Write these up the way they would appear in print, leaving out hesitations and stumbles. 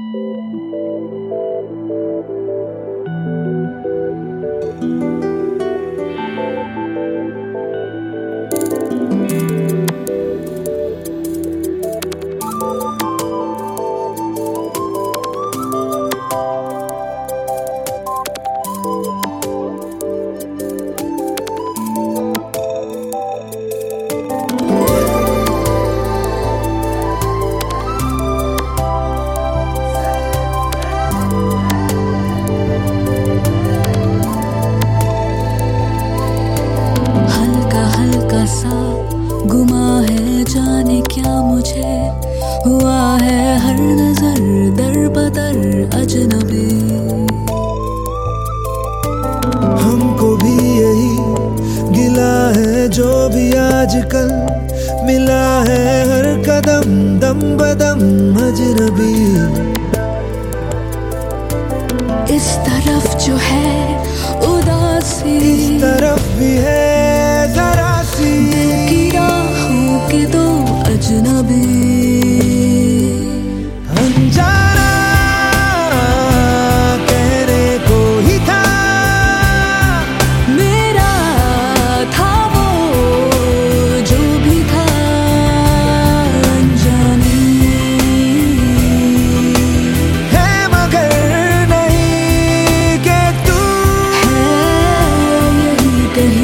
सा गुमा है जाने क्या मुझे हुआ है हर नजर दर बदर अजनबी। हमको भी यही गिला है जो भी आजकल मिला है हर कदम दम बदम अजनबी। इस तरफ जो है उदासी, इस तरफ भी है जरा सी की राहों के दो अजनबी। अनजाना कहने को ही था, मेरा था वो जो भी था अनजानी है मगर नहीं कि तू है यही कहीं।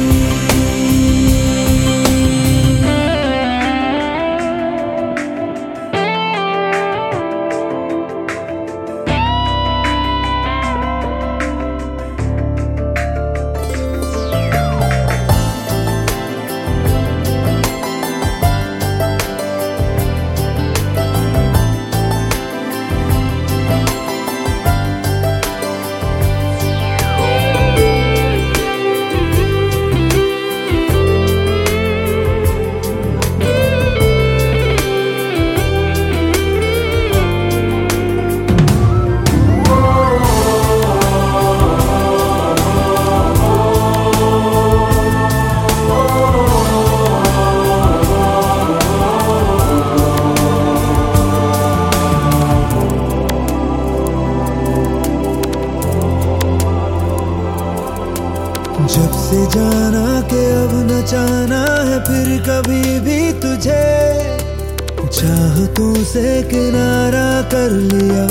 जब से जाना कि अब न जाना है फिर कभी भी तुझे, चाहतों से किनारा कर लिया।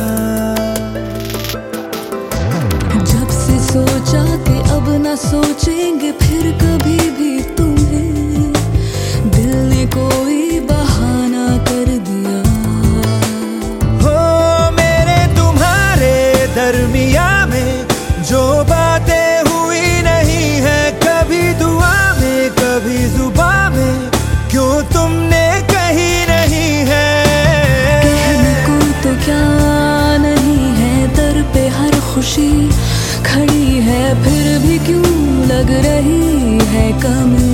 जब से सोचा कि अब न सोचेंगे फिर कभी भी तुम्हें, दिल ने कोई बहाना कर दिया। हो मेरे तुम्हारे दरमिया में जो बातें कभी जुबां में क्यों तुमने कही नहीं है। कहने को तो क्या नहीं है, दर पे हर खुशी खड़ी है फिर भी क्यों लग रही है कम।